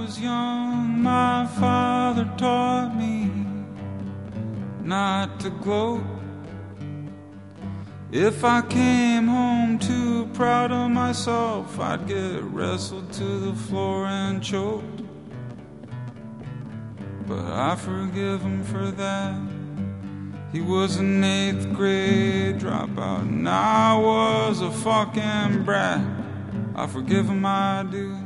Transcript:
was young, my father taught me not to gloat. If I came home too proud of myself, I'd get wrestled to the floor and choked. But I forgive him for that. He was an 8th grade dropout, and I was a fucking brat. I forgive him, I do.